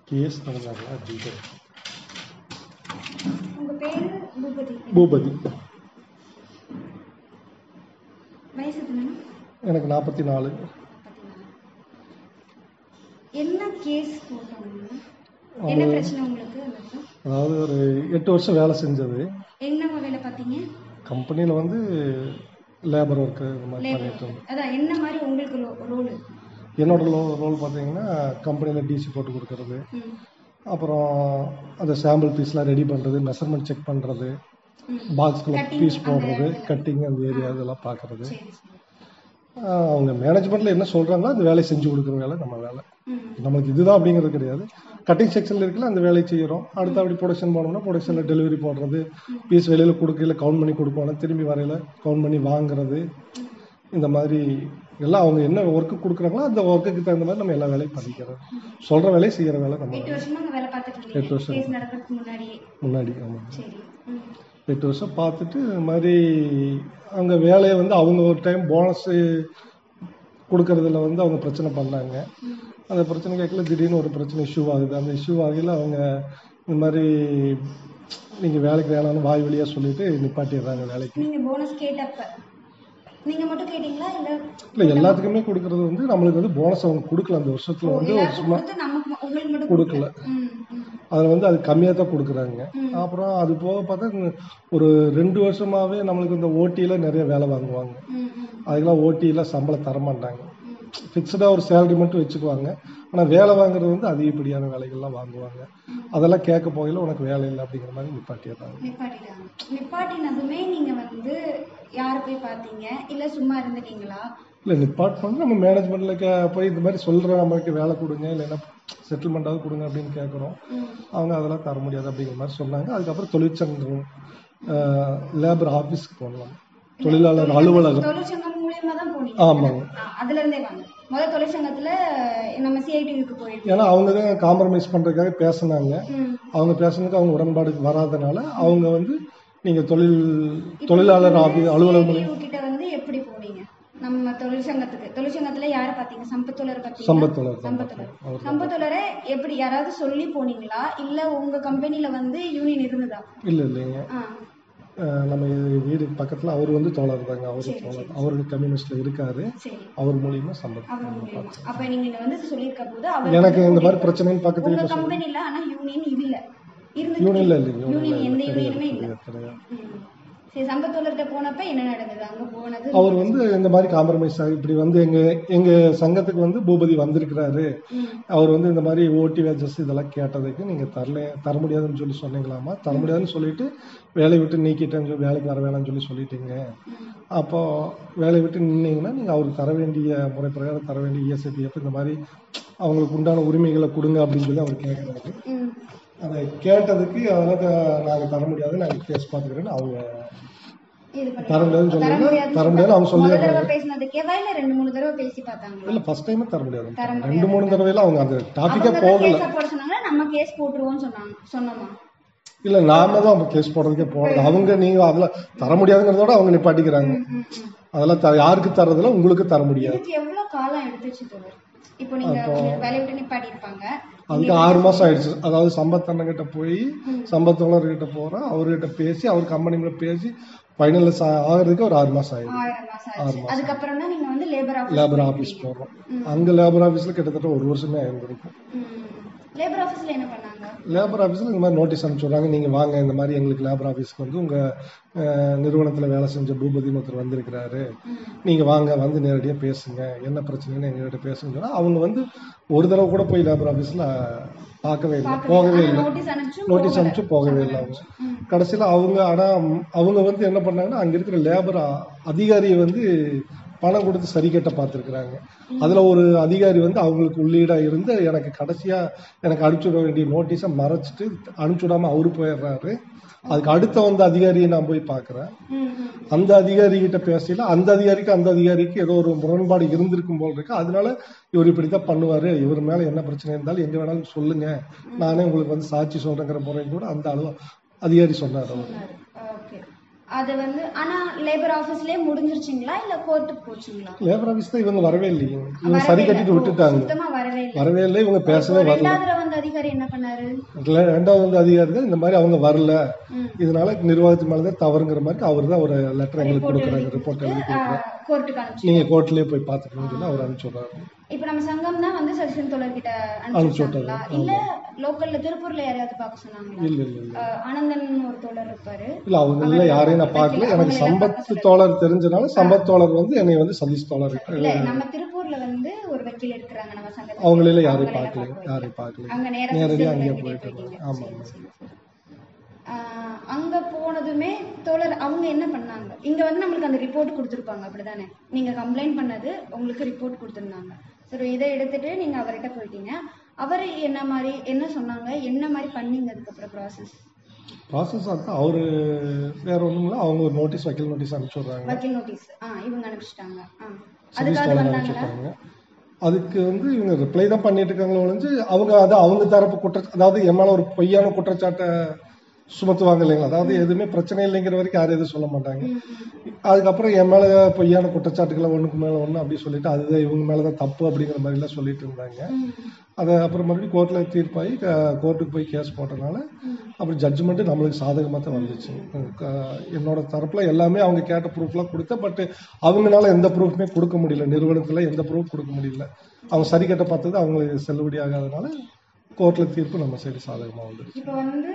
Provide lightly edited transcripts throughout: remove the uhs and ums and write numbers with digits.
Case நடந்தாங்களா detail உங்க பேரு பூபதி. பூபதி. வயசு எத்தனை? எனக்கு 44. என்ன கேஸ் போட்டாங்க? என்ன பிரச்சனை உங்களுக்கு? அதாவது ஒரு 8 வருஷம் வேலை செஞ்சது. என்ன வேலை பார்த்தீங்க? கம்பெனியில் வந்து லேபர் ஒர்க்கு இந்த மாதிரி பண்ணிட்டு இருந்தேன். அதான் என்ன மாதிரி உங்களுக்கு ரோல்? என்னோட ரோல் பார்த்தீங்கன்னா கம்பெனியில் டிசி போட்டு கொடுக்கறது, அப்புறம் அந்த சாம்பிள் பீஸ்லாம் ரெடி பண்ணுறது, மெஷர்மெண்ட் செக் பண்ணுறது, பாக்ஸ்குள்ள பீஸ் போடுறது, கட்டிங் அந்த ஏரியா இதெல்லாம் பார்க்குறது. அவங்க மேனேஜ்மெண்ட்டில் என்ன சொல்கிறாங்களோ அந்த வேலையை செஞ்சு கொடுக்குற வேலை நம்ம வேலை. நம்மளுக்கு இதுதான் அப்படிங்கிறது கிடையாது. கட்டிங் செக்ஷனில் இருக்குல்ல அந்த வேலையை செய்கிறோம். அடுத்து அப்படி ப்ரொடக்ஷன் போனோம்னா ப்ரொடக்ஷனில் டெலிவரி போடுறது, பீஸ் வெளியில் கொடுக்கல கவுண்ட் பண்ணி கொடுப்போம், திரும்பி வரையில் கவுண்ட் பண்ணி வாங்குறது, இந்த மாதிரி எல்லாம் அவங்க என்ன ஒர்க்கு கொடுக்குறாங்களோ அந்த ஒர்க்குக்கு தகுந்த மாதிரி நம்ம எல்லா வேலையும் பண்ணிக்கிறது. சொல்கிற வேலையை செய்கிற வேலை நம்ம 8 வருஷம் முன்னாடி. ஆமாம், 8 வருஷம் பார்த்துட்டு இது மாதிரி அவங்க வேலையை வந்து அவங்க ஒரு டைம் போனஸு கொடுக்கறதுல வந்து அவங்க பிரச்சனை பண்ணாங்க. அந்த பிரச்சனை கேட்கல திடீர்னு ஒரு பிரச்சனை இஷ்யூ ஆகுது. அந்த இஷ்யூ ஆகையில் அவங்க இந்த மாதிரி நீங்கள் வேலைக்கு வேணாம்னு வாய் வழியாக சொல்லிட்டு நிப்பாட்டிடுறாங்க வேலைக்கு. நீங்கள் போனஸ் கேட்டப்ப நீங்கள் மட்டும் கேட்டீங்களா? இல்லை, எல்லாத்துக்குமே கொடுக்கறது வந்து நம்மளுக்கு வந்து போனஸ் அவங்க கொடுக்கல. அந்த வருஷத்தில் வந்து ஒரு சும்மா கொடுக்கல. அதில் வந்து அது கம்மியாக தான் கொடுக்குறாங்க. அப்புறம் அது போக பார்த்தா ஒரு 2 வருஷமாகவே நம்மளுக்கு இந்த ஓட்டியில் நிறைய வேலை வாங்குவாங்க. அதுக்கெல்லாம் ஓட்டியில் சம்பளம் தரமாட்டாங்க. ஃபிக்ஸடாக ஒரு சேலரி மட்டும் வச்சுக்குவாங்க. ஆனால் வேலை வாங்குறது வந்து அதிகப்படியான வேலைகள்லாம் வாங்குவாங்க. அதெல்லாம் கேட்க போகல உனக்கு வேலை இல்லை அப்படிங்கிற மாதிரி நிப்பாட்டிடுறாங்க. நிப்பாட்டினதுமே நீங்கள் வந்து யாரை போய் பார்த்தீங்க இல்லை சும்மா இருந்துட்டீங்களா? இல்லை, நிப்பாட் பண்ணி நம்ம மேனேஜ்மெண்ட்டில் போய் இந்த மாதிரி சொல்கிற நம்மளுக்கு வேலை கொடுங்க, இல்லைன்னா செட்டில்மெண்ட்டாவது கொடுங்க அப்படின்னு கேட்குறோம். அவங்க அதெல்லாம் தர முடியாது அப்படிங்கிற மாதிரி சொன்னாங்க. அதுக்கப்புறம் தொழிற்சங்கம் லேபர் ஆஃபீஸ்க்கு போனோம், தொழிலாளர் அலுவலகம். ஆமாங்க, அதுலேருந்தே வாங்க. முதல் தொழிற்சங்கத்தில் நம்ம சிஐடிக்கு போயிருக்கோம். ஏன்னா அவங்க தான் காம்ப்ரமைஸ் பண்ணுறதுக்காக பேசினாங்க. அவங்க பேசுனதுக்கு அவங்க உடன்பாடுக்கு வராதனால அவங்க வந்து நீங்கள் தொழிலாளர் ஆஃபீஸ் அலுவலகம் கிட்ட வந்து எப்படி போனீங்க? நம்ம தொழிற்சங்கத்துல யாரை பார்த்தீங்க? சம்பத்தோழர் பார்த்தீங்க? சம்பத்தோழரை எப்படி யாராவது சொல்லி போனீங்களா இல்லை உங்க கம்பெனில வந்து யூனியன் இருந்ததா? இல்லைங்க, நம்ம வீடு பக்கத்தில் அவர் வந்து தோழர் தாங்க. அவரு தோழர், அவருக்கு கம்யூனிஸ்ட்ல இருக்காரு. அவர் மூலியமா சம்பந்தம். அப்ப நீங்க வந்து சொல்லியிருக்க போது எனக்கு இந்த மாதிரி பிரச்சனைன்னு பக்கத்து வீட்டில் கம்பெனில ஆனா யூனியன் இல்ல. யூனியன்ல இல்லைங்க, யூனியன் எந்த யூனியனுமே இல்ல. சரி, சம்பத்தோழர்கிட்ட போனப்ப என்ன நடந்தது? அங்க போனது அவர் வந்து இந்த மாதிரி காம்ப்ரமைஸ் ஆகி இப்படி வந்து எங்க சங்கத்துக்கு வந்து பூபதி வந்திருக்கிறாரு, அவர் வந்து இந்த மாதிரி ஓட்டி வேஜஸ் இதெல்லாம் கேட்டதுக்கு நீங்க தர முடியாதுன்னு சொல்லி சொன்னீங்களாமா. தர முடியாதுன்னு சொல்லிட்டு வேலையை விட்டு நீக்கிட்டேன்னு சொல்லி வேலைக்கு வர வேணாம்னு சொல்லிட்டீங்க. அப்போ வேலையை விட்டு நின்னீங்கன்னா நீங்க அவருக்கு தர வேண்டிய முறை பிரகாரம் தர வேண்டிய இஎஸ்ஐபிஎஃப் இந்த மாதிரி அவங்களுக்கு உண்டான உரிமைகளை கொடுங்க அப்படின்னு சொல்லி அவர் கேட்கறாரு. அதை கேட்டதுக்கு அதெல்லாம் நாங்கள் தர முடியாது, நாங்கள் கேஸ் பார்த்துக்கிறேன்னு அவங்க தர முடியாதுன்னு சொல்லி தர முடியாது அவங்க சொல்லிடுறாங்க. இல்லை, ஃபர்ஸ்ட் டைமே தர முடியாது. 2-3 தடவைலாம் அவங்க அந்த டாபிக்கே போகல. இல்லை, நாம தான் கேஸ் போடுறதுக்கே போகல. அவங்க நீங்க அதில் தர முடியாதுங்கிறதோட அவங்க நிப்பாட்டிக்கிறாங்க. அதெல்லாம் யாருக்கு தரதில்ல, உங்களுக்கு தர முடியாது. அதுக்கு 6 மாசம் ஆயிடுச்சு. அதாவது சம்பத் அண்ணன் கிட்ட போய் சம்பத்தோழர்கிட்ட போறோம், அவர்கிட்ட பேசி அவர் கம்பெனில பேசி ஃபைனல் ஆகிறதுக்கு ஒரு 6 மாசம் ஆயிடுச்சு. அதுக்கப்புறம் தான் நீங்க வந்து லேபர் ஆபீஸ் போறோம். அங்க லேபர் ஆபீஸ்ல கிட்டத்தட்ட 1 வருஷமே ஆயிருந்திருக்கும். லேபர் ஆபீஸ்ல என்ன பண்ணாங்க? லேபர் ஆஃபீஸில் இந்த மாதிரி நோட்டீஸ் அனுப்பிச்சுடுறாங்க, நீங்கள் வாங்க இந்த மாதிரி எங்களுக்கு லேபர் ஆஃபீஸ்க்கு வந்து உங்கள் நிறுவனத்தில் வேலை செஞ்ச பூபதினு ஒருத்தர் வந்திருக்கிறாரு, நீங்கள் வாங்க வந்து நேரடியாக பேசுங்க, என்ன பிரச்சனைன்னு எங்கள்கிட்ட பேசுங்க சொன்னால் அவங்க வந்து ஒரு தடவை கூட போய் லேபர் ஆஃபீஸில் பார்க்கவே இல்லை, போகவே இல்லை. நோட்டீஸ் அனுப்பிச்சு போகவே இல்லை. அவங்க கடைசியில் அவங்க வந்து என்ன பண்ணாங்கன்னா அங்கே இருக்கிற லேபர் அதிகாரியை வந்து பணம் கொடுத்து சரி கட்ட பார்த்துருக்குறாங்க. அதில் ஒரு அதிகாரி வந்து அவங்களுக்கு உள்ளீடாக இருந்து எனக்கு கடைசியாக எனக்கு அனுப்பிச்சுட வேண்டிய நோட்டீஸை மறைச்சிட்டு அனுப்பிச்சுடாமல் அவரு போயிடுறாரு. அதுக்கு அடுத்த வந்த அதிகாரியை நான் போய் பார்க்குறேன். அந்த அதிகாரிகிட்ட பேசல, அந்த அதிகாரிக்கு ஏதோ ஒரு முரண்பாடு இருந்திருக்கும் போல் இருக்கு. அதனால இவர் இப்படித்தான் பண்ணுவார், இவர் மேலே என்ன பிரச்சனை இருந்தாலும் எங்கே வேணாலும் சொல்லுங்க, நானே உங்களுக்கு வந்து சாட்சி சொல்கிறேங்கிற முறையும் கூட அந்த அதிகாரி சொன்னார். அது வந்து ஆனா லேபர் ஆபீஸ்லயே முடிஞ்சிருச்சுங்களா இல்ல கோர்ட்டுக்கு போச்சுங்களா? லேபர் ஆபீஸ் தான் இவங்க வரவே இல்லைங்க, இவங்க சரி கட்டிட்டு விட்டுட்டாங்க. சுத்தமா வரவே இல்லை, இவங்க பேசவே வரல. ரெண்டாவது வந்து அதிகாரி என்ன பண்ணாரு? ரெண்டாவது வந்து அதிகாரி தான் இந்த மாதிரி அவங்க வரல, இதனால நிர்வாகத்து மேலதான் தவறுங்கிற மாதிரி அவர் தான் ஒரு லெட்டர் எங்களுக்கு கொடுக்குறாங்க, ரிப்போர்ட் எழுதி கொடுக்குறாங்க. கோர்ட்டுக்கு அனுப்பிச்சு நீங்க கோர்ட்லயே போய் பாத்துக்கணும்னு சொல்லி அவர் அனுப்பிச்சுடுறாரு. இப்ப நம்ம சங்கம் தான் வந்து சசின் தோழர் கிட்ட அனுப்பிச்சுட்டாங்களா இல்ல லோக்கல்ல திருப்பூர்ல யாரையாவது பார்க்க சொன்னாங்களா? இல்ல இல்ல இல்ல, ஆனந்தன் ஒரு தோழர் இருப்பாரு. இல்ல அவங்க யாரையும் நான் பார்க்கல. எனக்கு சம்பத் தோழர் தெரிஞ்சனால சம்பத் தோழர் வந்து என்னை வந்து சதீஷ் தோழர் இல்ல நம்ம திருப்பூர்ல வந்து ஒரு வக்கீல் இருக்கிறாங்க நம்ம சங்கத்துல, அவங்களே யாரையும் பார்க்கல அங்க நேரடியா அங்கே போயிட்டு. ஆமா, அங்க போனதுமே தோழர் அவங்க என்ன பண்ணாங்க? இங்க வந்து நம்மளுக்கு அந்த ரிப்போர்ட் கொடுத்துருப்பாங்க அப்படிதானே? நீங்க கம்ப்ளைண்ட் பண்ணது உங்களுக்கு ரிப்போர்ட் கொடுத்துருந்தாங்க. சரி, இதை எடுத்துட்டு நீங்க அவர்கிட்ட போயிட்டீங்க. அவர் என்ன சொன்னாங்க, என்ன மாதிரி பண்ணீங்க அதுக்கப்புறம் ப்ராசஸ்? அவரு வேற ஒண்ணும் இல்ல, அவங்க ஒரு நோட்டீஸ், வக்கீல் நோட்டீஸ் அனுப்பிச்சுடுறாங்க. வக்கீல் நோட்டீஸ் இவங்க அனுப்பிச்சிட்டாங்க. அதுக்காக வந்தாங்க. அதுக்கு வந்து இவங்க ரிப்ளை தான் பண்ணிட்டு இருக்காங்களோ ஒழிஞ்சு அவங்க தரப்பு அதாவது எம்மால ஒரு பொய்யான குற்றச்சாட்டை சுமத்துவாங்க இல்லைங்களா, அதாவது எதுவுமே பிரச்சனை இல்லைங்கிற வரைக்கும் யாரும் எதுவும் சொல்ல மாட்டாங்க. அதுக்கப்புறம் என் மேல பொய்யான குற்றச்சாட்டுகளை ஒண்ணுக்கு மேல ஒண்ணு அப்படி சொல்லிட்டு அதுதான் இவங்க மேலதான் தப்பு அப்படிங்கிற மாதிரி எல்லாம் சொல்லிட்டு இருந்தாங்க. அதை அப்புறம் மறுபடியும் கோர்ட்ல தீர்ப்பாகி கோர்ட்டுக்கு போய் கேஸ் போட்டனால அப்புறம் ஜட்ஜ்மெண்ட் நம்மளுக்கு சாதகமாக தான் வந்துச்சு. என்னோட தரப்புல எல்லாமே அவங்க கேட்ட ப்ரூஃப்லாம் கொடுத்தேன். பட் அவங்களால எந்த ப்ரூஃப்மே கொடுக்க முடியல, நிறுவனத்துல எந்த ப்ரூஃப் கொடுக்க முடியல. அவங்க சரி கட்ட பார்த்தது அவங்களுக்கு செல்லுபடி ஆகாதனால கோர்ட்ல தீர்ப்பு நம்ம சைடு சாதகமா வந்துருச்சு. இப்போ வந்து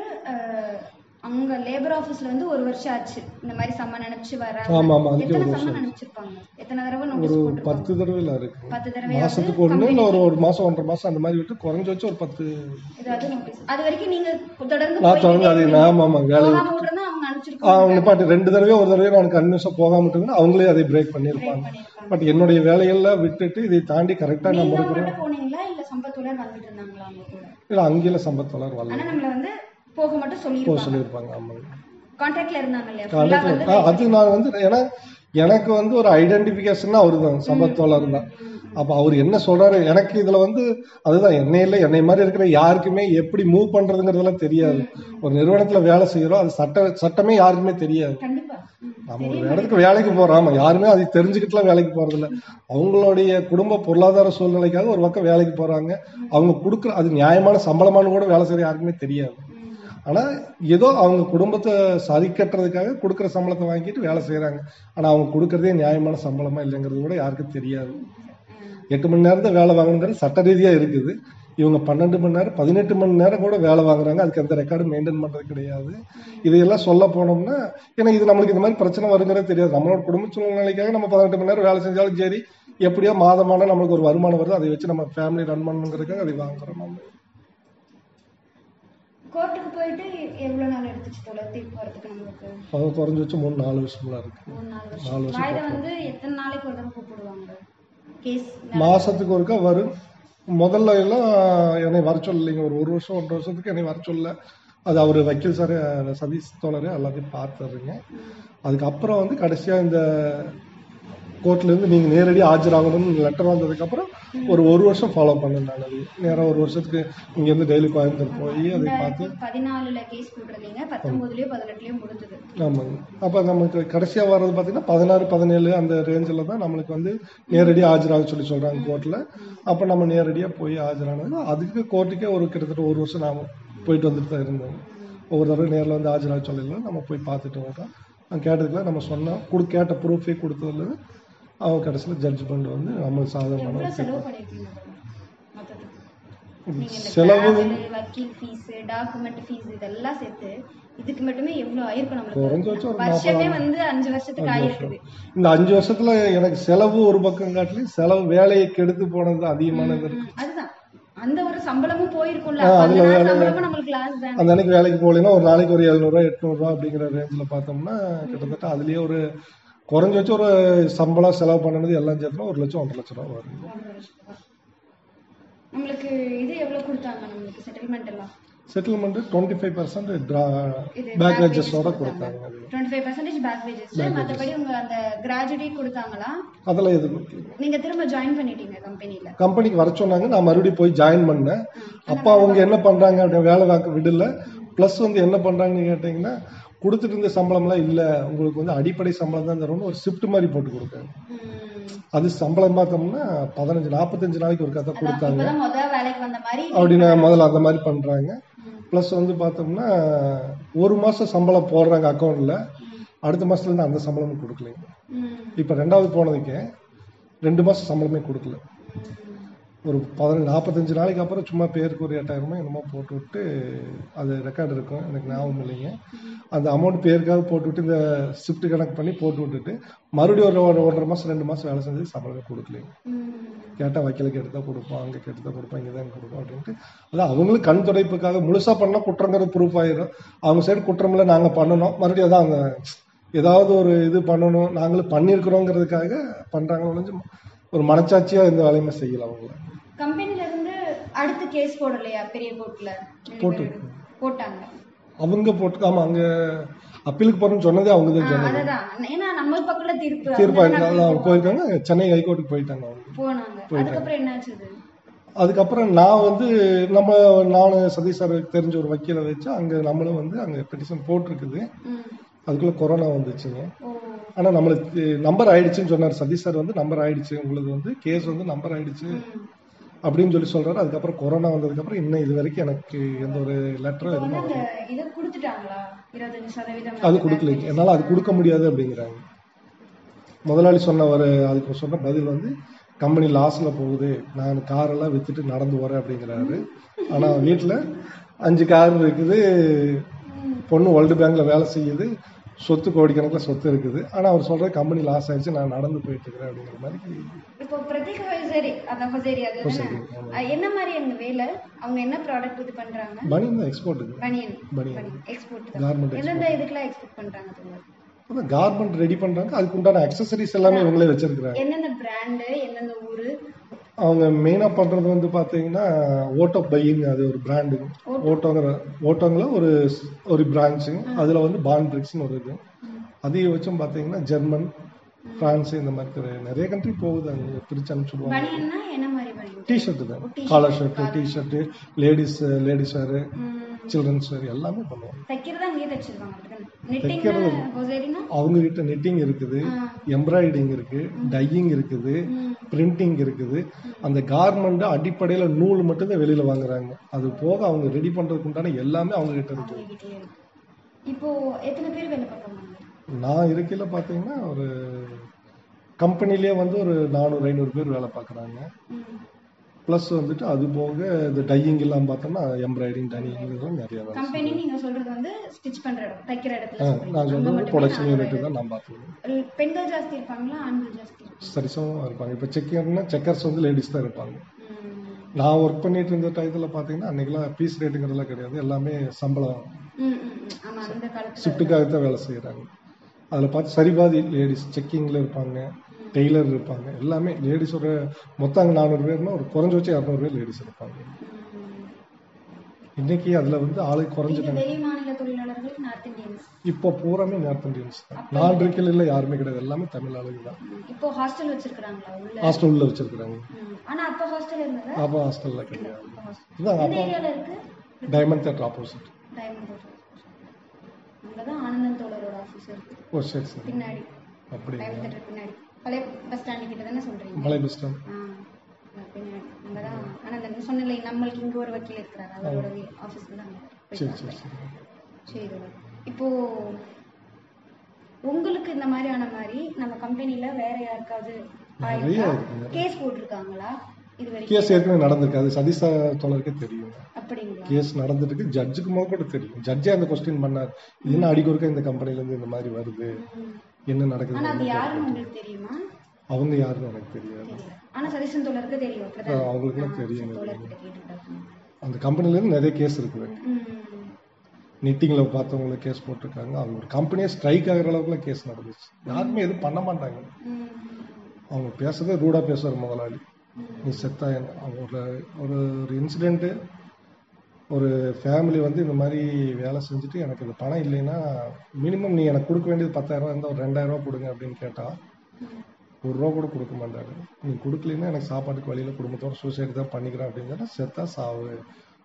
அங்க லேபர் ஆபீஸ்ல வந்து ஒரு வருஷம் ஆச்சு இந்த மாதிரி சம்மன் அனுப்பிச்சு வராங்க. ஆமா ஆமா, அதுக்கு ஒரு வருஷம் அனுப்பிச்சிருப்பாங்க. எத்தனை தடவை நோட்டீஸ் ஒரு 10 தடவைல இருக்கு. 10 தடவை மாசத்துக்கு ஒண்ணு இல்ல ஒரு மாசம் 1.5 மாசம் அந்த மாதிரி விட்டு குறைஞ்சு வச்சு ஒரு 10 ஏதாவது நோட்டீஸ். அது வரைக்கும் நீங்க தொடர்ந்து அது ஆமா ஆமா வேலை அவங்க அனுப்பிச்சிருக்காங்க. அவங்க பாட்டு 2 தடவை ஒரு தடவை நான் கன்வின்ஸா போகாம விட்டுங்கன்னா அவங்களே அதை பிரேக் பண்ணிருப்பாங்க. பட் என்னுடைய வேலையெல்லாம் விட்டுட்டு இதை தாண்டி கரெக்டா நான் முடிக்கிறேன். போனீங்களா இல்ல சம்பத்தோலர் வந்துட்டு இருந்தாங்களா அவங்க கூட? இல்ல அங்கேயில சம்பத்தோலர் வரல. ஆனா நம்மள வந்து போக மட்டும் சொல்லிருப்பாங்க. ஆமா, கான்டாக்ட்ல இருந்தாங்க இல்லையா? அது நான் வந்து எனக்கு வந்து ஒரு ஐடென்டிபிகேஷன் அவரு தான், சம்பத்தோலர் தான். அப்ப அவர் என்ன சொல்றாரு எனக்கு இதுல வந்து அதுதான் என்னை மாதிரி இருக்கிற யாருக்குமே எப்படி மூவ் பண்றதுங்கிறதெல்லாம் தெரியாது. ஒரு நிறுவனத்துல வேலை செய்யறோம், அது சட்டமே யாருக்குமே தெரியாது. நம்ம ஒரு இடத்துக்கு வேலைக்கு போறோம், யாருமே அதை தெரிஞ்சுக்கிட்டுலாம் வேலைக்கு போறது இல்லை. அவங்களுடைய குடும்ப பொருளாதார சூழ்நிலைக்காக ஒரு பக்கம் வேலைக்கு போறாங்க. அவங்க கொடுக்குற அது நியாயமான சம்பளமான கூட வேலை செய்யற யாருக்குமே தெரியாது. ஆனா ஏதோ அவங்க குடும்பத்தை சரி கட்டுறதுக்காக கொடுக்குற சம்பளத்தை வாங்கிட்டு வேலை செய்யறாங்க. ஆனா அவங்க கொடுக்கறதே நியாயமான சம்பளமா இல்லைங்கிறது கூட யாருக்கும் தெரியாது. 8 மணி நேரம் தான் வேலை வாங்கணுங்கிறது சட்ட ரீதியா இருக்குது. இவங்க 12 மணி நேரம் 18 மணி நேரம் கூட வேலை வாங்குறாங்க. அதுக்கு எந்த ரெக்கார்டும் மெயின்டைன் பண்றது கிடையாது. இதையெல்லாம் சொல்ல போனோம்னா ஏன்னா இது நம்மளுக்கு இந்த மாதிரி பிரச்சனை வருங்கிறதே தெரியாது. நம்மளோட குடும்ப சூழ்நிலைக்காக நம்ம 18 மணி நேரம் வேலை செஞ்சாலும் சரி, எப்படியோ மாதமான நம்மளுக்கு ஒரு வருமானம் வருது, அதை வச்சு நம்ம ஃபேமிலி ரன் பண்ணணுங்கிறதுக்காக அதை வாங்குறோம். நம்ம கோர்ட்டுக்கு போயிட்டு எவ்வளவு நாள் எடுத்துச்சு தீர்ப்பு வரதுக்கு? நமக்கு அது குறைஞ்சு வச்சு 3-4 வருஷம்லாம் இருக்கு. 4 வருஷம் வந்து எத்தனை நாளைக்கு ஒரு தடவை கூப்பிடுவாங்க? கேஸ் மாசத்துக்கு ஒருக்கா வரும். முதல்ல எல்லாம் என்னை வர சொல்லலைங்க, ஒரு வருஷம் 1.5 வருஷத்துக்கு என்னை வர சொல்ல. அது அவர் வக்கீல் சார் சதீஷ் தோழரே எல்லாத்தையும் பார்த்துறீங்க. அதுக்கப்புறம் வந்து கடைசியா இந்த கோர்ட்ல இருந்து நீங்க நேரடியாக ஆஜராகணும்னு லெட்டர் வந்ததுக்கு அப்புறம் ஒரு வருஷம் ஃபாலோ பண்ணேன். நான் அது நேரம் ஒரு வருஷத்துக்கு இங்க இருந்து டெய்லி கோயம்புத்தூர் போய் அதை பார்த்து 14ல கேஸ் போட்டுருந்தீங்க, 19லயோ 18லயோ முடிஞ்சது. ஆமாங்க. அப்ப நமக்கு கடைசியா வர்றது பாத்தீங்கன்னா 16-17 அந்த ரேஞ்சில தான் நம்மளுக்கு வந்து நேரடியாக ஆஜராக சொல்றாங்க கோர்ட்ல. அப்ப நம்ம நேரடியா போய் ஆஜரானது. அதுக்கு கோர்ட்டுக்கே ஒரு கிட்டத்தட்ட ஒரு வருஷம் நாம போயிட்டு வந்துட்டு தான் இருந்தோம். ஒவ்வொரு தடவை நேரில் வந்து ஆஜராக சொல்லலாம், நம்ம போய் பார்த்துட்டு வரோம். கேட்டதுக்குலாம் நம்ம சொன்னோம், கேட்ட ப்ரூஃபே கொடுத்ததுல அவங்க கடைசியில் ஜட்ஜ்மெண்ட் வந்து நம்ம சாதகமான செலவு வக்கீல் ஃபீஸ், டாக்குமெண்ட் ஃபீஸ் இதெல்லாம் சேர்த்து இதுக்கு மட்டுமே எவ்வளவு ஆயிருக்கும்? நம்மளுக்கு வருஷமே வந்து 5 வருஷத்துக்கு ஆயிருக்குது. இந்த 5 வருஷத்துல எனக்கு செலவு ஒரு பக்கம் காட்டிலும் செலவு வேலையை கெடுத்து போனது அதிகமானது இருக்கு. அதுதான் அந்த ஒரு சம்பளமும் போயிருக்கும்ல, அந்த அன்னைக்கு வேலைக்கு போகலைன்னா ஒரு நாளைக்கு ஒரு 700-800 அப்படிங்கிற ரேஞ்சில் பார்த்தோம்னா கிட்டத்தட்ட அதுலயே ஒரு குறைஞ்ச வச்சு ஒரு சம்பளம் செலவு பண்ணது எல்லாம் சேர்த்தா 1 லட்சம் 1.5 லட்சம் ரூபா வரும். உங்களுக்கு இது எவ்வளவு கொடுத்தாங்க? நமக்கு செட்டில்மெண்ட் எல்லாம் செட்டில்மெண்ட் 25% பேக் வேஜஸோட கொடுத்தாங்க. 25% பேக் வேஜஸ். மத்தபடி உங்க அந்த கிராஜுவிட்டி கொடுத்தாங்களா? அதெல்லாம் எது கொடுக்கல. நீங்க திரும்ப ஜாயின் பண்ணிட்டீங்க கம்பெனிக்கு வர சொன்னாங்க. நான் மறுபடியும் போய் ஜாயின் பண்ணேன். அப்ப அவங்க என்ன பண்றாங்க, வேலை வாக்க விடல. பிளஸ் வந்து என்ன பண்றாங்கன்னு கேட்டீங்கன்னா கொடுத்துட்டு இருந்த சம்பளம்லாம் இல்ல, உங்களுக்கு வந்து அடிப்படை சம்பளம் தான் தரணும்னு ஒரு ஷிஃப்ட் மாதிரி போட்டு கொடுக்காங்க. அது சம்பளம் பார்த்தோம்னா 45 நாளைக்கு ஒரு கதை அதான் கொடுத்தாங்க இப்பதான் முத வேலைக்கு வந்த மாதிரி treat அப்படின்னு பண்ண முதல்ல அந்த ஆரம்பிச்சிட்டாங்க. மாதிரி பண்றாங்க. ப்ளஸ் வந்து பார்த்தோம்னா ஒரு மாசம் சம்பளம் போடுறாங்க அக்கௌண்ட்ல, அடுத்த மாசத்துல இருந்து அந்த சம்பளமும் கொடுக்கலைங்க. இப்ப 2வது போனதுக்கு 2 மாசம் சம்பளமே கொடுக்கல. ஒரு 45 நாளைக்கு அப்புறம் சும்மா பேருக்கு ஒரு 8000 என்னமோ போட்டு விட்டு, அது ரெக்கார்டு இருக்கும் எனக்கு ஞாபகம் இல்லைங்க, அந்த அமௌண்ட் பேருக்காக போட்டு விட்டு இந்த ஷிஃப்ட் கணக்கு பண்ணி போட்டு விட்டுட்டு மறுபடியும் ஒரு 1.5 மாசம் 2 மாசம் வேலை செஞ்சது சம்பளமே கொடுக்கலைங்க. கேட்டா வக்கீல கேட்டு தான் கொடுப்போம், அங்க கேட்டு தான் கொடுப்போம், இங்கதான் கொடுப்போம் அப்படின்ட்டு. அதான் அவங்களும் கண் துடைப்புக்காக முழுசா பண்ணா குற்றங்கிறது ப்ரூஃப் ஆயிரும். அவங்க சைடு குற்றம் இல்லை, நாங்க பண்ணணும், மறுபடியும் அதான் அந்த ஏதாவது ஒரு இது பண்ணணும், நாங்களும் பண்ணியிருக்கிறோங்கிறதுக்காக பண்றாங்க ஒழிஞ்சு ஒரு மனச்சாட்சியா இந்த வேலையுமே செய்யல அவங்கள. கம்பெனில இருந்து அடுத்து கேஸ் போடலையா பெரிய கோர்ட்ல? போட்டு போட்டாங்க. அவங்க போட்டு ஆமா, அங்க அப்பீலுக்கு போறேன்னு சொன்னதே அவங்க தான் சொன்னாங்க. அதுதான், ஏன்னா நம்ம பக்கத்துல தீர்ப்பு தீர்ப்பாயிருக்காங்க, அவங்க போயிருக்காங்க, சென்னை ஹைகோர்ட்டுக்கு போயிட்டாங்க அவங்க. போனாங்க. அதுக்கப்புறம் என்னாச்சு? அதுக்கப்புறம் நான் வந்து நானும் சதீஷ் சார் தெரிஞ்ச ஒரு வக்கீலை வச்சு அங்க நம்மளும் வந்து அங்க பெட்டிஷன் போட்டிருக்குது. அதுக்குள்ள கொரோனா வந்துச்சுங்க. ஆனா நம்மளுக்கு நம்பர் ஆயிடுச்சுன்னு சொன்னார் சதீஷ் சார், வந்து நம்பர் ஆயிடுச்சு, உங்களுக்கு வந்து கேஸ் வந்து நம்பர் ஆயிடுச்சு அப்படின்னு சொல்லி சொல்றாரு. அதுக்கப்புறம் கொரோனா வந்ததுக்கு அப்புறம் இன்னும் இது வரைக்கும் எனக்கு எந்த ஒரு லெட்டரும் எதுவும் அது கொடுக்கல. என்னால அது கொடுக்க முடியாது அப்படிங்கிறாங்க. முதலாளி சொன்ன அதுக்கு சொன்ன பதில் வந்து கம்பெனி லாஸ்ல போகுது, நான் காரெல்லாம் வித்துட்டு நடந்து போறேன் அப்படிங்கிறாரு. ஆனா வீட்டுல 5 கார் இருக்குது, பொண்ணு வேர்ல்டு பேங்க்ல வேலை செய்யுது, சொத்து கோடிக்கணக்கில் சொத்து இருக்குது. ஆனா அவர் சொல்ற கம்பெனி லாஸ் ஆயிடுச்சு, நான் நடந்து போயிட்டு இருக்கிறேன் அப்படிங்கிற மாதிரி. இப்போ பிரதீக் ஹொசேரி, அத ஹொசேரி அது என்ன மாதிரி அந்த வேலை? அவங்க என்ன ப்ராடக்ட் இது பண்றாங்க? பனியன் தான் எக்ஸ்போர்ட். பனியன் எக்ஸ்போர்ட் தான். எந்தெந்த இதுக்கெல்லாம் எக்ஸ்போர்ட் பண்றாங்க? அதான் கார்மெண்ட் ரெடி பண்றாங்க, அதுக்கு உண்டான அக்சசரிஸ் எல்லாமே இவங்களே வச்சிருக்காங்க. என்னென்ன பிராண்ட், என்னென்ன ஊரு? அவங்க மெயினா பண்றது வந்து பாத்தீங்கன்னா ஓட்டோ பையிங், அது ஒரு பிராண்டு. ஓட்டோங்கிற ஒரு பிரான்ச்சு, அதுல வந்து பாண்ட்ரிக்ஸ்னு ஒரு இது. அதையும் வச்சும் பாத்தீங்கன்னா ஜெர்மன், பிரான்ஸ் இந்த மாதிரி நிறைய கண்ட்ரி போகுது, அங்க பிரிச்சு அனுப்பிச்சுடுவாங்க. டிஷர்ட் தான், collar shirt, t-shirt, ladies wear, children's wear எல்லாமே பண்ணுவாங்க. அவங்க கிட்ட நெட்டிங் இருக்குது, எம்ப்ராய்டிங் இருக்கு, டையிங் இருக்குது, பிரிண்டிங் இருக்குது. அந்த கார்மெண்ட் அடிப்படையில நூல் மட்டும் தான் வெளியில வாங்குறாங்க, அது போக அவங்க ரெடி பண்றதுக்கு உண்டான எல்லாமே அவங்க கிட்ட இருக்கு. இப்போ எத்தனை பேர் வேலை பார்க்கறாங்க? நான் இருக்கையில பாத்தீங்கன்னா ஒரு கம்பெனிலேயே வந்து ஒரு 400-500 பேர் வேலை பார்க்குறாங்க. ப்ளஸ் வந்துட்டு அது போக இந்த டையிங் எல்லாம் பார்த்தோம்னா எம்ப்ராய்டிங், டையிங் நிறைய வேலை. கம்பெனி நீங்க சொல்றது வந்து ஸ்டிச் பண்ற இடம், தைக்கிற இடத்துல நான் சொல்றது ப்ரொடக்ஷன் யூனிட் தான் நான் பார்த்துக்கிறேன். பெண்கள் ஜாஸ்தி இருப்பாங்களா, ஆண்கள் ஜாஸ்தி இருப்பாங்க? சரிசமமா இருப்பாங்க. இப்போ செக்கர்ஸ் வந்து லேடிஸ் தான் இருப்பாங்க. நான் ஒர்க் பண்ணிட்டு இருந்த டயத்துல பாத்தீங்கன்னா அன்னைக்கெல்லாம் பீஸ் ரேட்டுங்கிறதுலாம் கிடையாது, எல்லாமே சம்பளம் ஷிஃப்ட்டுக்காக தான் வேலை செய்யறாங்க. அதில் பார்த்து சரிபாதி லேடிஸ் செக்கிங்கில் இருப்பாங்க, டெய்லர் இருப்பாங்க, எல்லாமே லேடிஸோட. மொத்தம் அங்கே 400 பேர்னா ஒரு குறைஞ்ச வச்சு 200 பேர் லேடிஸ் இருப்பாங்க. இன்னைக்கு அதில் வந்து ஆளு குறைஞ்சிட்டாங்க. இப்போ பூராமே நார்த் இந்தியன்ஸ் தான். நான் இருக்கல யாருமே கிடையாது, எல்லாமே தமிழ் ஆளுங்க தான். இப்போ ஹாஸ்டல் வச்சிருக்காங்களா? ஹாஸ்டல் உள்ள வச்சிருக்காங்க. ஆனா அப்போ ஹாஸ்டல் இருந்ததா? அப்போ ஹாஸ்டல்ல கிடையாது. இதான் அப்போ டைமண்ட் தியேட்டர் ஆப்போசிட். அங்கதான் ஆனந்தன் தோழரோட ஆபீஸ் இருக்கு. ஓ சரி சரி. பின்னாடி அப்படியே பின்னாடி பழைய பஸ் ஸ்டாண்ட் கிட்ட தானே சொல்றீங்க? பழைய பஸ் ஸ்டாண்ட் பின்னாடி அங்கதான் ஆனந்தன் சொன்னல. நம்மளுக்கு இங்க ஒரு வக்கீல் இருக்காரு, அவரோட ஆபீஸ்ல தான். சரி சரி சரி. இப்போ உங்களுக்கு இந்த மாதிரியான மாதிரி நம்ம கம்பெனில வேற யாருக்காவது கேஸ் போட்டிருக்காங்களா? கேஸ் ஏற்கனவே நடந்திருக்காது, சதீஷ் தோழருக்கே தெரியும். அப்படிங்களா? கேஸ் நடந்துட்டு இருக்கு, ஜட்ஜுக்கு போக கூட தெரியும். ஜட்ஜே அந்த கொஸ்டின் பண்ணார், என்ன அடிக்கொருக்க இந்த கம்பெனில இருந்து இந்த மாதிரி வருது, என்ன நடக்குது. அவங்க யாருன்னு எனக்கு தெரியாது. அவங்களுக்கு தெரியும். அந்த கம்பெனில இருந்து நிறைய கேஸ் இருக்குது. நிட்டிங்ல பார்த்தவங்களுக்கு கேஸ் போட்டிருக்காங்க. அவங்க ஒரு கம்பெனியே ஸ்ட்ரைக் ஆகிற அளவுக்குல கேஸ் நடந்துச்சு. யாருமே எதுவும் பண்ண மாட்டாங்க. அவங்க பேசுறதே ரூடா பேசுவார் முதலாளி, நீ செத்தா. அவங்க ஒரு இன்சிடென்ட், ஒரு ஃபேமிலி வந்து இந்த மாதிரி வேலை செஞ்சுட்டு எனக்கு இந்த பணம் இல்லைன்னா மினிமம் நீ எனக்கு கொடுக்க வேண்டியது 10,000 இருந்தால் ஒரு 2,000 கொடுங்க அப்படின்னு கேட்டா ₹1 கூட கொடுக்க மாட்டாரு. நீ கொடுக்கலன்னா எனக்கு சாப்பாட்டுக்கு வழியில குடும்பத்தோட சூசைடு தான் பண்ணிக்கிறேன் அப்படின்னு சொன்னா செத்தா சாவு,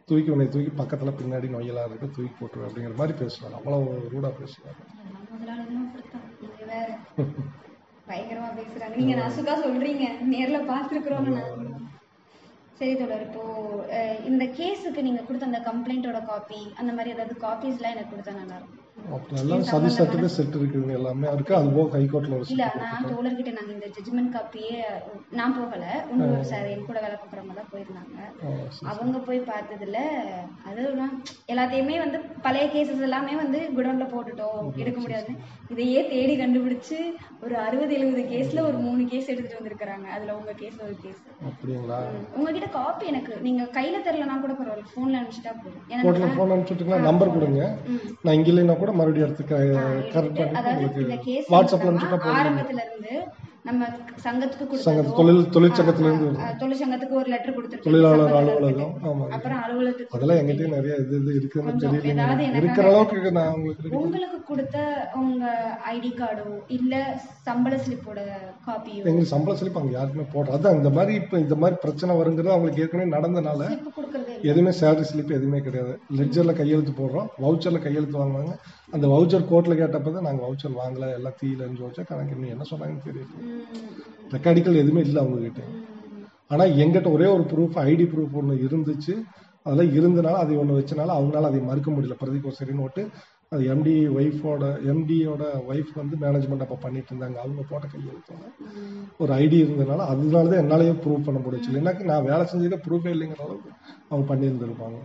உன்னை தூக்கி பக்கத்துல பின்னாடி நொய்யலா இருக்கு தூக்கி போட்டுரு அப்படிங்கிற மாதிரி பேசுவாங்க. அவ்வளவு ரூடா பேசுவாங்க. முதலாளிகளும் அப்படித்தான். நீங்க வேற பயங்கரமா பேசுறாங்க. நீங்க நாசுக்கா சொல்றீங்க, நேர்ல பாத்துருக்குறோம் நாங்களும். சரி தோழர், இப்போ இந்த கேஸுக்கு நீங்க கொடுத்த அந்த கம்ப்ளைண்டோட காப்பி அந்த மாதிரி ஏதாவது காப்பீஸ் எல்லாம் எனக்கு கொடுத்தா நல்லா இருக்கும். எல்லாம் சதி சர்டிஃபிகேட் செட் இருக்குது, எல்லாமே இருக்கு. அது போக ஹைகோர்ட்ல இல்ல, நான் தோழர்கிட்ட நாங்க இந்த ஜட்ஜ்மெண்ட் காப்பியே நான் போகல, இன்னொரு சார் என் கூட வேலை பார்க்குறவங்க தான் போயிருந்தாங்க. அவங்க போய் பார்த்ததுல அதெல்லாம் எல்லாத்தையுமே வந்து பழைய கேசஸ் எல்லாமே வந்து குடோன்ல போட்டுட்டோம், எடுக்க முடியாது. இதையே தேடி கண்டுபிடிச்சு ஒரு 60-70 கேஸ்ல ஒரு 3 கேஸ் எடுத்துட்டு வந்திருக்காங்க. அதுல உங்க கேஸ் ஒரு கேஸ். அப்படிங்களா? உங்ககிட்ட காப்பி எனக்கு நீங்க கையில தரலனா கூட பரவாயில்ல, போன்ல அனுப்பிச்சிட்டா போதும். போன் அனுப்பிச்சுட்டுங்களா? நம்பர் கொடுங்க, நான் இங்க இல்லைன்னா கூட மறுபடியும் எடுத்து கரெக்ட் பண்ணி வாட்ஸ்அப்ல அனுப்பிச்சுட்டா. ஆரம்பத்துல இருந்து நம்ம சங்கத்துக்கு தொழிற்சங்கத்துல இருந்து தொழிற்சங்கத்துக்கு ஒரு லெட்டர் கொடுத்துருக்கோம், தொழிலாளர் அலுவலகம். அப்புறம் அலுவலகத்துக்கு அதெல்லாம் எங்கிட்ட நிறைய இது இருக்குன்னு தெரியல. இருக்கிற அளவுக்கு நான் உங்களுக்கு கொடுத்த உங்க ஐடி கார்டோ இல்ல சம்பள ஸ்லிப்போட காப்பியோ. எங்களுக்கு சம்பள ஸ்லிப் அங்க யாருக்குமே போடுறது அதான் இந்த மாதிரி. இப்ப இந்த மாதிரி பிரச்சனை வருங்கிறது அவங்களுக்கு ஏற்கனவே நடந்தனால எதுவுமே சேலரி ஸ்லிப் எதுவுமே கிடையாது. லெட்ஜர்ல கையெழுத்து போடுறோம், வவுச்சர்ல கையெழுத்து வாங்குவாங்க. அந்த வவுச்சர் கோர்ட்ல கேட்டப்பதான் நாங்க வவுச்சர் வாங்கல, எல்லாம் தீயில இருந்து வச்சா கணக்கு என்ன சொன்னாங்கன்னு தெரியல. ரெக்கார்டிக்கல் எதுவுமே இல்லை அவங்க கிட்ட. ஆனா எங்கிட்ட ஒரே ஒரு ப்ரூஃப், ஐடி ப்ரூஃப் ஒன்று இருந்துச்சு. அதெல்லாம் இருந்தனால அதை ஒன்று வச்சனால அவங்களால அதை மறுக்க முடியல. பிரதீப் சரி நோட்டு அது எம்டியோட ஒய்ஃப் வந்து மேனேஜ்மெண்ட் அப்போ பண்ணிட்டு இருந்தாங்க. அவங்க போட்ட கையெழுத்தாங்க ஒரு ஐடி இருந்ததுனால அதனாலதான் என்னாலேயே ப்ரூவ் பண்ண முடிச்சு. இல்லைன்னா நான் வேலை செஞ்சதே ப்ரூஃபே இல்லைங்கிற அளவுக்கு அவங்க பண்ணியிருந்திருப்பாங்க.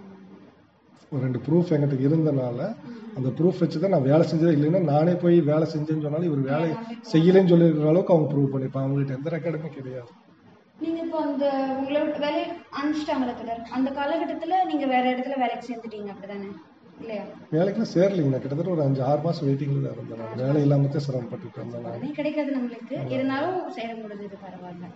ஒரு 2 ப்ரூஃப் என்கிட்ட இருந்தனால அந்த ப்ரூஃப் வச்சுதான் நான் வேலை செஞ்சதே. இல்லைன்னா நானே போய் வேலை செஞ்சேன்னு சொன்னாலும் இவர் வேலை செய்யலைன்னு சொல்லிருக்கிற அளவுக்கு அவங்க ப்ரூவ் பண்ணிருப்பாங்க. அவங்ககிட்ட எந்த ரெக்கார்டுமே கிடையாது. நீங்க இப்போ அந்த உங்களோட வேலையை அனுப்பிச்சிட்டாங்களா தொடர்? அந்த காலகட்டத்துல நீங்க வேற இடத்துல வேலைக்கு சேர்ந்துட்டீங்க அப்படிதானே? இல்லையா? வேலைக்குலாம் சேரலைங்க. கிட்டத்தட்ட ஒரு 5-6 மாசம் வெயிட்டிங்ல தான் இருந்தேன். வேலை இல்லாம சிரமப்பட்டு இருந்தேன். கிடைக்காது நம்மளுக்கு, இருந்தாலும் சேர முடிஞ்சது, பரவாயில்ல.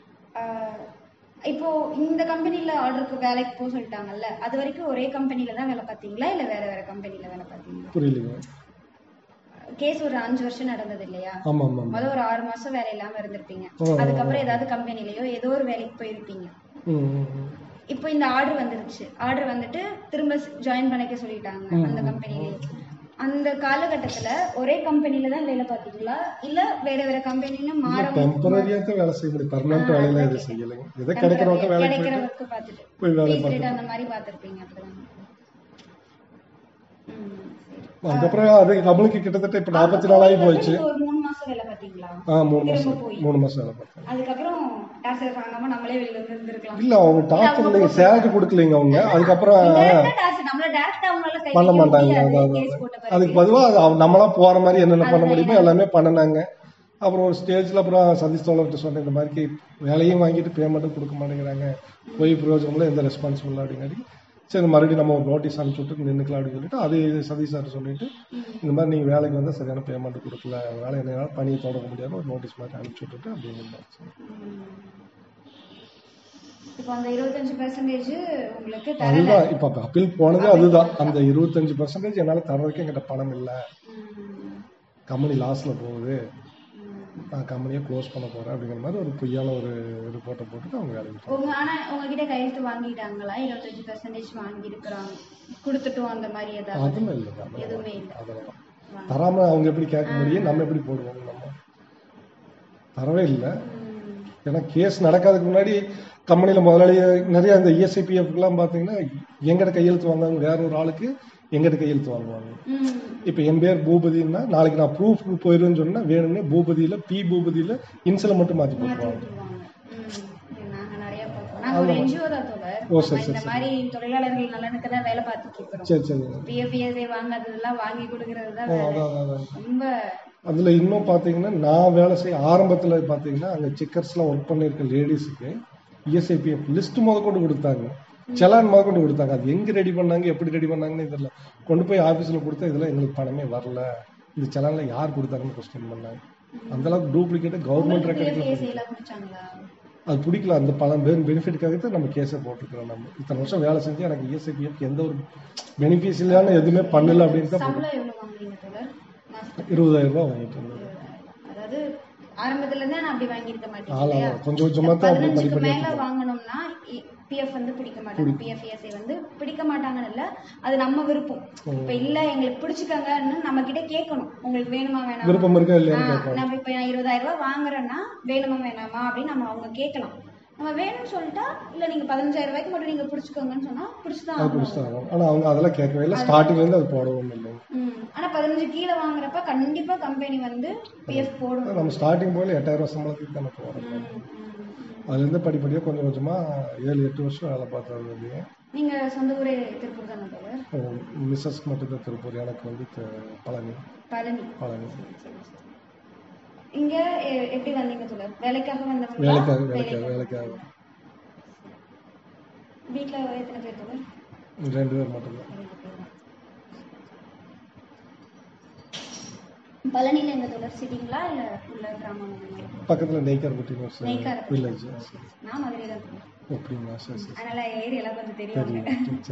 இப்போ இந்த கம்பெனில ஆர்டருக்கு வேலைக்கு போக சொல்லிட்டாங்கல்ல, அது வரைக்கும் ஒரே கம்பெனில தான் வேலை பார்த்தீங்களா இல்ல வேற வேற கம்பெனில வேலை பார்த்தீங்களா? புரியலைங்க. கேஸ் ஒரு 5 வருஷம் நடந்தது இல்லையா? ஆமா ஆமா. முதல்ல ஒரு 6 மாசம் வேலை இல்லாம இருந்திருப்பீங்க. அதுக்கப்புறம் ஏதாவது கம்பெனிலயோ ஏதோ ஒரு வேலைக்கு போயிருப்பீங்க. இப்போ இந்த ஆர்டர் வந்துருச்சு. ஆர்டர் வந்துட்டு திரும்ப ஜாயின் பண்ணிக்க சொல்லிட்டாங்க அந்த கம்பெனிலேயே. அந்த காலகட்டத்துல ஒரே கம்பெனில தான் வேலை பார்த்தீங்களா இல்ல வேற வேற கம்பெனில மாற? டெம்பரரியா தான் வேலை செய்ய முடியும், பெர்மனன்ட் வேலையில எதுவும் செய்யலைங்க. எதை கிடைக்கிறவங்க கிடைக்கிறவங்க பார்த்துட்டு போய் வேலை பார்த்துட்டு அந்த மாதிரி பார்த்திருப்பீங்க அப்படிதான். அதுக்கப்புறம் அது நம்மளுக்கு கிட்டத்தட்ட இப்ப 44 ஆகி போயிடுச்சு. ஒரு 3 மாசம் வேலை பார்த்தீங்களா? 3 மாசம் வேலை பார்த்தேன். அதுக்கப்புறம் டார்ச்சர் பண்ணாம நம்மளே வெளியில வந்து இருந்திருக்கலாம். இல்ல அவங்க டார்ச்சர் இல்ல, சேலரி கொடுக்கலங்க அவங்க. அதுக்கப்புறம் நம்மள டைரக்டா அவங்களால கை பண்ண மாட்டாங்க. அதுக்கு பொதுவா நம்மளா போற மாதிரி என்னென்ன பண்ண முடியுமோ எல்லாமே பண்ணனாங்க. அப்புறம் ஒரு ஸ்டேஜ்ல அப்புறம் சதீஷ் தோழர்கிட்ட சொன்ன இந்த மாதிரி வேலையும் வாங்கிட்டு பேமெண்ட்டும் கொடுக்க மாட்டேங்கிறாங்க, போய் பிரயோஜனம்ல எந்த ரெஸ்பான்சிபிள் அப்படிங்காடி சரி மறுபடியும் நம்ம ஒரு நோட்டீஸ் அனுப்பிச்சு விட்டு நின்றுக்கலாம் அப்படின்னு சொல்லிட்டு அது சதீஷ் சார் சொல்லிட்டு இந்த மாதிரி நீங்க வேலைக்கு வந்தால் சரியான பேமெண்ட் கொடுக்கல, வேலை என்ன பணியை தொடங்க முடியாது ஒரு நோட்டீஸ் மாதிரி அனுப்பிச்சு விட்டுட்டு அப்படின்னு. அதுதான் இப்ப அப்பீல் போனது அதுதான். அந்த 25% என்னால தரதுக்கு என்கிட்ட பணம் இல்லை, கம்பெனி லாஸ்ல போகுது, நான் கம்பெனியை க்ளோஸ் பண்ண போறேன் அப்படிங்கிற மாதிரி ஒரு பொய்யான ஒரு ரிப்போர்ட்டை போட்டு அவங்க வேலைக்கு. ஆனா உங்ககிட்ட கையெழுத்து வாங்கிட்டாங்களா? 25% வாங்கி இருக்கிறாங்க கொடுத்துட்டோம் அந்த மாதிரி ஏதாவது? அதுவும் இல்லை, எதுவுமே இல்லை. அதெல்லாம் தராம அவங்க எப்படி கேட்க முடியும், நம்ம எப்படி போடுவோம்? நம்ம தரவே இல்லை. ஏன்னா கேஸ் நடக்காதுக்கு முன்னாடி கம்பெனியில முதலாளி நிறைய இந்த ESIPF எல்லாம் பாத்தீங்கன்னா எங்கிட்ட கையெழுத்து வாங்குவாங்க, வேற ஒரு ஆளுக்கு எங்கிட்ட கையெழுத்து வாங்குவாங்க. இப்ப என் பேர் பூபதினா நாளைக்கு நான் ப்ரூஃப்க்கு போயிருவேன்னு சொன்னா வேணும்னு பூபதியில பூபதியில இன்சில மட்டும் மாத்தி போட்டுருவாங்க. தொழிலாளர்கள் நலனுக்கு தான் வேலை பார்த்துட்டு இருக்கோம். வாங்கி கொடுக்கறதுதான் ரொம்ப. அதுல இன்னும் பாத்தீங்கன்னா நான் வேலை செய்ய ஆரம்பத்துல பாத்தீங்கன்னா அங்க செக்கர்ஸ் எல்லாம் ஒர்க் பண்ணிருக்க லேடிஸுக்கு ESIPF லிஸ்ட் முதற்கொண்டு கொடுத்தாங்க, செலான் முதற்கொண்டு கொடுத்தாங்க. அது எங்க ரெடி பண்ணாங்க, எப்படி ரெடி பண்ணாங்கன்னு தெரியல. கொண்டு போய் ஆபீஸ்ல கொடுத்தா இதெல்லாம் எங்களுக்கு பணமே வரல, இந்த செலான்ல யார் கொடுத்தாங்கன்னு கொஸ்டின் பண்ணாங்க. அந்த அளவுக்கு டூப்ளிகேட் கவர்மெண்ட் ரெக்கார்ட் அது பிடிக்கல. அந்த பணம் பெனிஃபிட்டுக்காக தான் நம்ம கேஸை போட்டுக்கிறோம். நம்ம இத்தனை வருஷம் வேலை செஞ்சு எனக்கு ESIPF எந்த ஒரு பெனிஃபிட்ஸ் இல்லைன்னு எதுவுமே பண்ணல அப்படின்னு தான் 20,000 ரூபாய் வாங்கிட்டு இருந்தது. அதாவது ஆரம்பத்துல இருந்தே நான் அப்படி வாங்கியிருக்க மாட்டேன் ஆளா இல்லையா? கொஞ்சம் கொஞ்சமா தான் அப்படி 15க்கு படிப்படியா மேல வாங்கணும்னா பிஎஃப் வந்து பிடிக்க மாட்டாங்க. பிஎஃப் இஎஸ்ஐ வந்து பிடிக்க மாட்டாங்கன்னு இல்ல, அது நம்ம விருப்பம். இப்ப இல்ல எங்களுக்கு பிடிச்சுக்கங்கன்னு நம்ம கிட்ட கேட்கணும், உங்களுக்கு வேணுமா வேணாமா, விருப்பம் இருக்கா இல்லையான்னு கேட்கணும். நம்ம இப்ப 20,000 ரூபாய் வாங்குறேன்னா வேணுமா வேணாமா அப்படின்னு நம்ம அவங்க கேட்கலாம். நம்ம வேணும்னு சொல்லிட்டா இல்ல நீங்க 15,000 ரூபாய்க்கு மட்டும் நீங்க பிடிச்சுக்கோங்கன்னு சொன்னா பிடிச்சுதான் ஆகணும். ஆனா அவங்க அதெல்லாம் கேட்கவே இல்லை, ஸ்டார்டிங்ல இருந்து அது போடவும் இல்லை. ஆனா 15 கீழே வாங்குறப்ப கண்டிப்பா கம்பெனி வந்து பிஎஃப் போடும். நம்ம ஸ்டார்டிங் போல 8,000 சம்பளத்துக்கு தானே போறோம். அதுல இருந்து படிப்படியா கொஞ்சம் கொஞ்சமா 7-8 வருஷம் வேலை பார்த்தது இல்லையா. நீங்க சொந்த ஊரே திருப்பூர் தானே தோழர்? மிஸ்ஸஸ்க்கு மட்டும் தான் திருப்பூர், எனக்கு வந்து பழனி. பழனி. பழனி. இங்க எப்படி வந்தீங்க தோழர்? வேலைக்காக வந்தவங்க? வேலைக்காக. வீட்ல எத்தனை பேர் தோழர்? 2 பேர் மட்டும்தான். பழனில எங்க தோழர்? சிட்டிங்களா இல்ல உள்ள கிராமம்? பக்கத்துல நெய்க்கார்பட்டி வில்லேஜ். நான் மதுரையில இருக்கேன். அப்படிங்களா? சரி. அதனால ஏரியாலாம் கொஞ்சம் தெரியும்.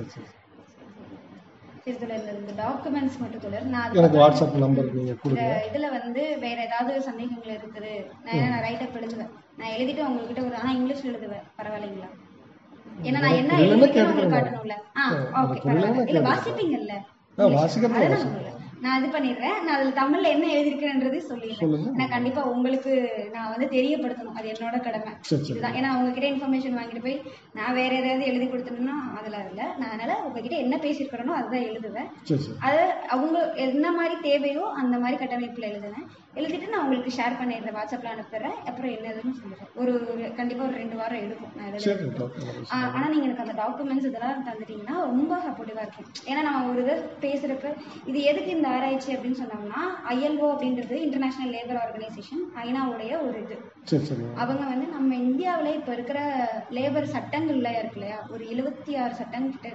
சரி தோழர், இந்த டாக்குமெண்ட்ஸ் மட்டும் தோழர் நான் எனக்கு வாட்ஸ்அப் நம்பர் நீங்க கொடுங்க. இதுல வந்து வேற ஏதாவது சந்தேகங்கள் இருக்குது, நான் ரைட் அப் எழுதுவேன், நான் எழுதிட்டு உங்ககிட்ட ஒரு இங்கிலீஷ்ல எழுதுவேன், பரவாயில்லைங்களா? ஏன்னா நான் என்ன எழுதிருக்கேன்னு உங்களுக்கு காட்டணும்ல. ஓகே பரவாயில்ல. இல்ல வாசிப்பீங்கல்ல? வாசிக்கிறேன். நான் இது பண்ணிடுறேன். நான் அதுல தமிழ்ல என்ன எழுதிருக்கேன்றது சொல்லிடுறேன். நான் கண்டிப்பா உங்களுக்கு நான் வந்து தெரியப்படுத்தணும், அது என்னோட கடமை. இதுதான். ஏன்னா உங்ககிட்ட இன்ஃபர்மேஷன் வாங்கிட்டு போய் நான் வேற ஏதாவது எழுதி கொடுத்தேன்னா அதுல இல்ல. நான் அதனால உங்ககிட்ட என்ன பேசியிருக்கிறேனோ அதுதான் எழுதுவேன். அது அவங்க என்ன மாதிரி தேவையோ அந்த மாதிரி கட்டமைப்புல எழுதுவேன். எழுதிட்டு நான் உங்களுக்கு ஷேர் பண்ணிடுறேன், வாட்ஸ்அப்ல அனுப்பிடுறேன். அப்புறம் என்னதுன்னு சொல்லிடுறேன். ஒரு கண்டிப்பா ஒரு 2 வாரம் எடுக்கும் நான் எழுதுறேன். ஆனா நீங்க எனக்கு அந்த டாக்குமெண்ட்ஸ் இதெல்லாம் தந்துட்டீங்கன்னா ரொம்ப சப்போர்ட்டிவா இருக்கும். ஏன்னா நம்ம ஒரு இதை பேசுறப்ப இது எதுக்கு இந்த ஆராய்ச்சி அப்படின்னு சொன்னோம்னா, ILO அப்படின்றது இன்டர்நேஷனல் லேபர் ஆர்கனைசேஷன், ஐநாவுடைய ஒரு இது. அவங்க வந்து நம்ம இந்தியாவில இப்ப இருக்கிற லேபர் சட்டங்கள்ல இருக்கு இல்லையா, ஒரு 76 சட்டம் கிட்ட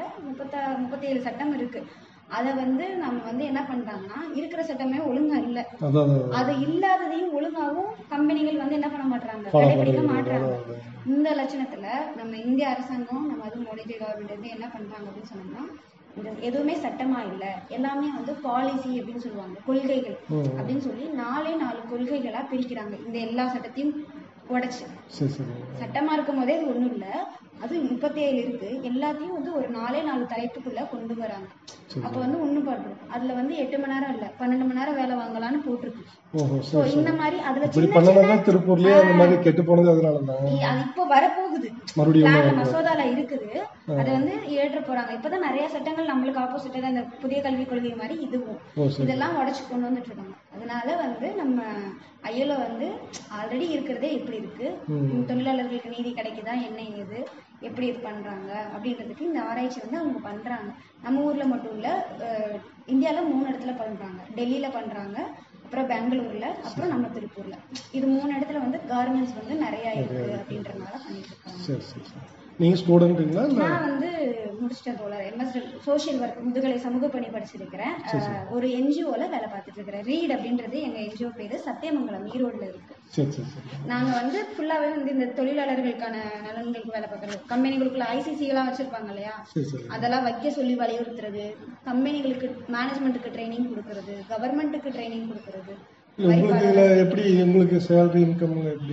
37 சட்டம் இருக்கு. அத வந்து நம்ம வந்து என்ன பண்றாங்கன்னா, இருக்கிற சட்டமே ஒழுங்கா இல்ல, அது இல்லாததையும் ஒழுங்காவும் கம்பெனிகள் வந்து என்ன பண்ண மாட்டாங்க, கடைபிடிக்க மாட்டாங்க. இந்த லட்சணத்துல நம்ம இந்திய அரசாங்கம், நம்ம அது மோடிஜி கவர்மெண்ட் வந்து என்ன பண்றாங்க அப்படின்னு சொன்னோம்னா, எதுவுமே சட்டமா இல்ல, எல்லாமே வந்து பாலிசி அப்படின்னு சொல்லுவாங்க, கொள்கைகள் அப்படின்னு சொல்லி 4 கொள்கைகளா பிரிக்கிறாங்க. இந்த எல்லா சட்டத்தையும் உடைச்சு சட்டமா இருக்கும் போதே இது ஒண்ணும் இல்ல, அது 37 இருக்கு, எல்லாத்தையும் வந்து ஒரு 4 தலைப்புக்குள்ள கொண்டு வராங்க. அப்ப வந்து ஒண்ணு பாடுறோம், அதுல வந்து 8 மணி நேரம் இல்ல 12 மணி நேரம் வேலை வாங்கலாம்னு போட்டிருக்கு. இந்த மாதிரி அதுல திருப்பூர்லயே அந்த மாதிரி கெட்டு போனது அதனாலதான் அது இப்ப வரப்போகுது, மசோதால இருக்குது, அதை வந்து ஏற்ற போறாங்க. இப்பதான் நிறைய சட்டங்கள் நம்மளுக்கு ஆப்போசிட்டா இந்த புதிய கல்விக் கொள்கை மாதிரி இதுவும் இதெல்லாம் உடைச்சு கொண்டு வந்துட்டு இருக்காங்க. அதனால வந்து நம்ம ILO வந்து ஆல்ரெடி இருக்கிறதே எப்படி இருக்கு, தொழிலாளர்களுக்கு நீதி கிடைக்குதா, என்ன ஏது, எப்படி இது பண்றாங்க அப்படின்றதுக்கு இந்த ஆராய்ச்சி வந்து அவங்க பண்றாங்க. நம்ம ஊர்ல மட்டும் இல்ல, இந்தியால 3 இடத்துல பண்றாங்க. டெல்லியில பண்றாங்க, அப்புறம் பெங்களூர்ல, அப்புறம் நம்ம திருப்பூர்ல. இது 3 இடத்துல வந்து கார்மெண்ட்ஸ் வந்து நிறைய இருக்கு அப்படின்றதுனால பண்ணிட்டு இருக்காங்க. நீங்க ஸ்டூடெண்ட்ங்களா? நான் வந்து முடிச்சிட்டேன் தோழர், MS சோஷியல் ஒர்க் முதுகலை சமூக பணி படிச்சிருக்கிறேன். ஒரு NGOல வேலை பார்த்துட்டு இருக்கிறேன். ரீட் அப்படின்றது எங்க NGO பேரு, சத்தியமங்கலம் ஈரோடுல இருக்கு. நாங்க வந்து ஃபுல்லாவே வந்து இந்த தொழிலாளர்களுக்கான நலன்களுக்கு வேலை பார்க்கறது, கம்பெனிகளுக்குள்ள ICC எல்லாம் வச்சிருப்பாங்க இல்லையா, அதெல்லாம் வைக்க சொல்லி வலியுறுத்துறது, கம்பெனிகளுக்கு மேனேஜ்மெண்ட்டுக்கு ட்ரைனிங் கொடுக்கறது, கவர்மெண்ட்டுக்கு ட்ரைனிங் கொடுக்கறது. எப்படி உங்களுக்கு சேலரி இன்கம் எப்படி?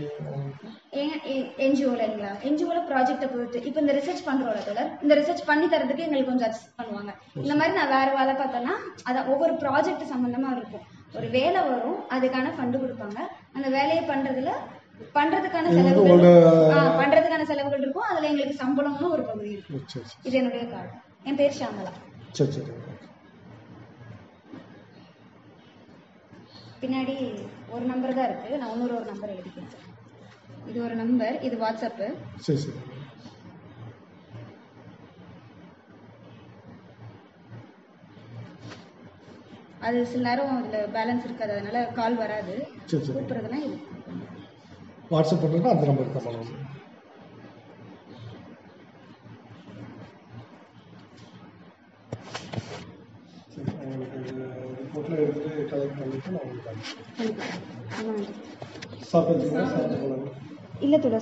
NGOல ப்ராஜெக்ட்டை பொறுத்து இப்போ இந்த ரிசர்ச் பண்றோம்ல தோழர், இந்த ரிசர்ச் பண்ணி தரதுக்கு எங்களுக்கு கொஞ்சம் அட்ஜஸ்ட் பண்ணுவாங்க. இந்த மாதிரி நான் வேற வேலை பார்த்தேன்னா அதான் ஒவ்வொரு ப்ராஜெக்ட் சம்பந்தமா இருக்கும், ஒரு வேலை வரும், அதுக்கான ஃபண்டு கொடுப்பாங்க. அந்த வேலையை பண்றதுக்கான செலவுகள் இருக்கும், அதுல எங்களுக்கு சம்பளம்னு ஒரு பகுதி இருக்கும். இது என்னுடைய கார்டு. என் பேர் ஷாமலா. பின்னாடி ஒரு நம்பர் தான் இருக்கு, நான் இன்னொரு நம்பர் எழுதி கொடுத்தேன். இது ஒரு நம்பர், இது வாட்ஸ்அப். அது சில நேரம் அதுல பேலன்ஸ் இருக்காது, அதனால கால் வராது. கூப்பிடுறதுனா இது வாட்ஸ்அப் பண்றதுனா அந்த நம்பர் தான் பண்ணணும். எடுத்துட்டு கலெக்ட் பண்ணிட்டு நான் உங்களுக்கு இல்ல தோழர்.